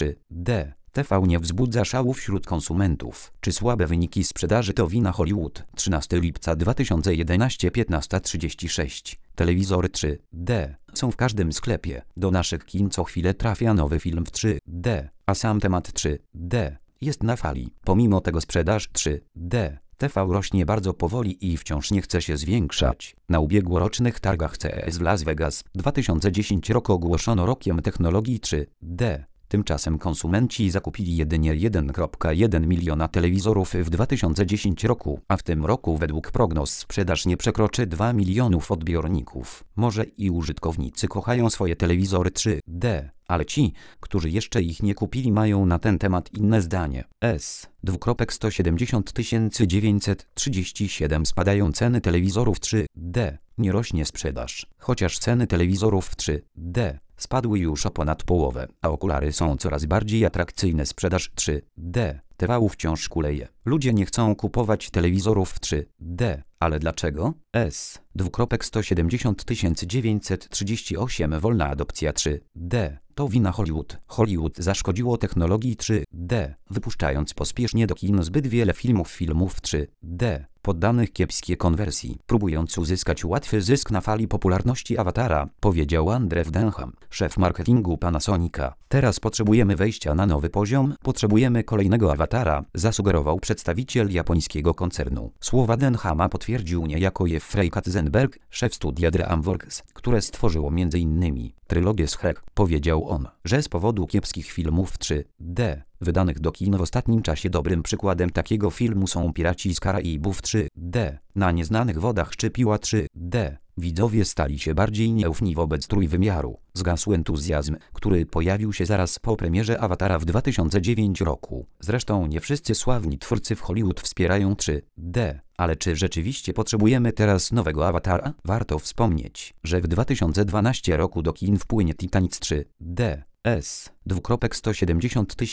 3D. TV nie wzbudza szału wśród konsumentów. Czy słabe wyniki sprzedaży to wina Hollywood? 13 lipca 2011, 15:36. Telewizory 3D są w każdym sklepie. Do naszych kin co chwilę trafia nowy film w 3D, a sam temat 3D jest na fali. Pomimo tego sprzedaż 3D TV rośnie bardzo powoli i wciąż nie chce się zwiększać. Na ubiegłorocznych targach CES w Las Vegas 2010 rok ogłoszono rokiem technologii 3D. Tymczasem konsumenci zakupili jedynie 1,1 miliona telewizorów w 2010 roku, a w tym roku według prognoz sprzedaż nie przekroczy 2 milionów odbiorników. Może i użytkownicy kochają swoje telewizory 3D, ale ci, którzy jeszcze ich nie kupili, mają na ten temat inne zdanie. S:170 937 spadają ceny telewizorów 3D, nie rośnie sprzedaż. Chociaż ceny telewizorów 3D spadły już o ponad połowę, a okulary są coraz bardziej atrakcyjne. Sprzedaż 3D TV wciąż kuleje. Ludzie nie chcą kupować telewizorów w 3D. Ale dlaczego? S:170 938 Wolna adopcja 3D to wina Hollywood. Hollywood zaszkodziło technologii 3D, wypuszczając pospiesznie do kin zbyt wiele filmów w 3D, poddanych kiepskiej konwersji. Próbując uzyskać łatwy zysk na fali popularności Awatara, powiedział Andrew Denham, szef marketingu Panasonica. Teraz potrzebujemy wejścia na nowy poziom, potrzebujemy kolejnego Awatara, zasugerował przedstawiciel japońskiego koncernu. Słowa Denhama potwierdził niejako Jeffrey Katzenberg, szef studia DreamWorks, które stworzyło m.in. trylogię z Shrek. Powiedział on, że z powodu kiepskich filmów w 3D wydanych do kin w ostatnim czasie dobrym przykładem takiego filmu są Piraci z Karaibów 3D, Na nieznanych wodach czy Piła 3D. Widzowie stali się bardziej nieufni wobec trójwymiaru. Zgasł entuzjazm, który pojawił się zaraz po premierze Awatara w 2009 roku. Zresztą nie wszyscy sławni twórcy w Hollywood wspierają 3D. Ale czy rzeczywiście potrzebujemy teraz nowego Awatara? Warto wspomnieć, że w 2012 roku do kin wpłynie Titanic 3D. S:170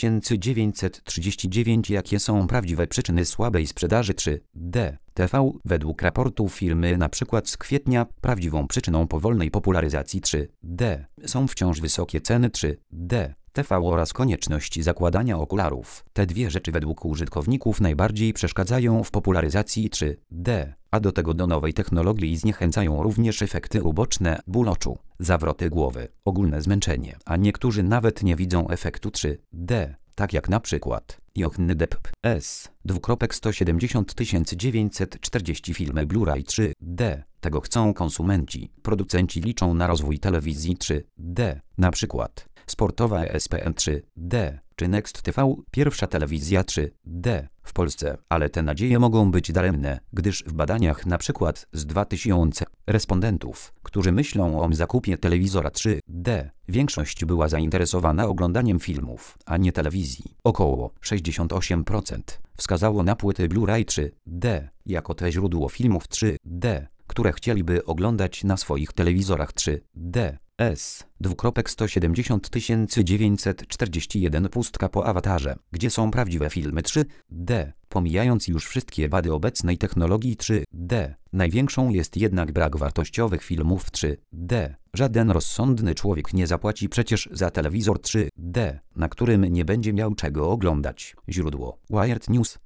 939 Jakie są prawdziwe przyczyny słabej sprzedaży 3D TV? Według raportu firmy np. z kwietnia prawdziwą przyczyną powolnej popularyzacji 3D są wciąż wysokie ceny 3D TV oraz konieczność zakładania okularów. Te dwie rzeczy według użytkowników najbardziej przeszkadzają w popularyzacji 3D, a do tego do nowej technologii zniechęcają również efekty uboczne, ból oczu, zawroty głowy, ogólne zmęczenie, a niektórzy nawet nie widzą efektu 3D, tak jak na przykład Johnny Depp. S:170 940 Filmy Blu-ray 3D. Tego chcą konsumenci. Producenci liczą na rozwój telewizji 3D, na przykład sportowa ESPN 3D, czy Next TV, pierwsza telewizja 3D w Polsce. Ale te nadzieje mogą być daremne, gdyż w badaniach np. z 2000 respondentów, którzy myślą o zakupie telewizora 3D, większość była zainteresowana oglądaniem filmów, a nie telewizji. Około 68% wskazało na płyty Blu-ray 3D jako te źródło filmów 3D, które chcieliby oglądać na swoich telewizorach 3D. S:170 941 Pustka po Awatarze. Gdzie są prawdziwe filmy 3D? Pomijając już wszystkie wady obecnej technologii 3D, największą jest jednak brak wartościowych filmów w 3D. Żaden rozsądny człowiek nie zapłaci przecież za telewizor 3D, na którym nie będzie miał czego oglądać. Źródło: Wired News.